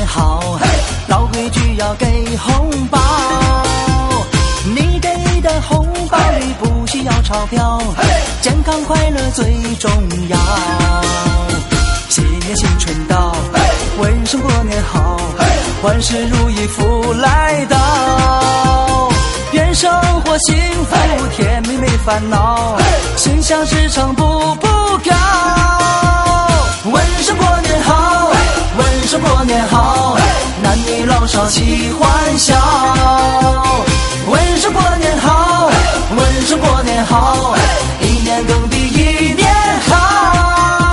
好，老规矩要给红包。你给的红包里不需要钞票，健康快乐最重要。新年新春到，问声过年好，万事如意福来到。愿生活幸福甜蜜没烦恼，心想事成步步高。问声过年好，问声过年好，男女老少齐欢笑。问声过年好，问声过年好，一年更比一年好。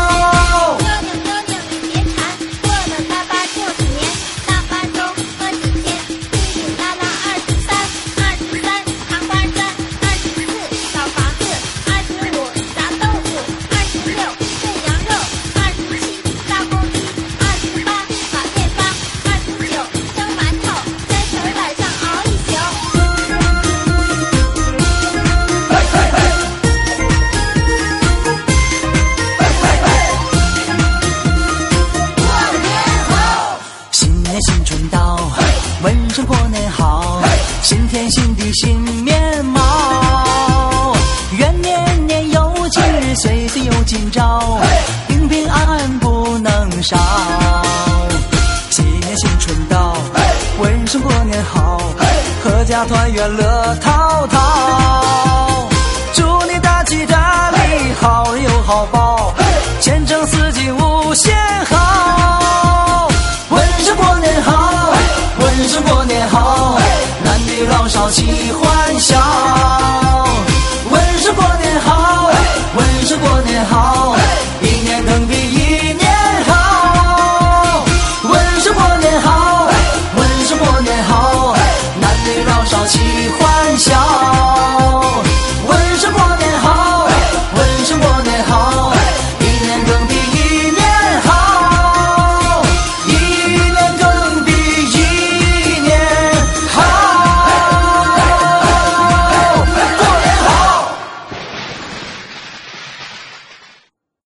新春到，问声过年好，新天新地新面貌。愿年年有今日，岁岁有今朝，平平安安不能少。新年新春到，问声过年好，阖家团圆乐陶陶。祝你大吉大利，好人有好报，前程似锦无限好。问声过年好，问声过年好，男女老少齐欢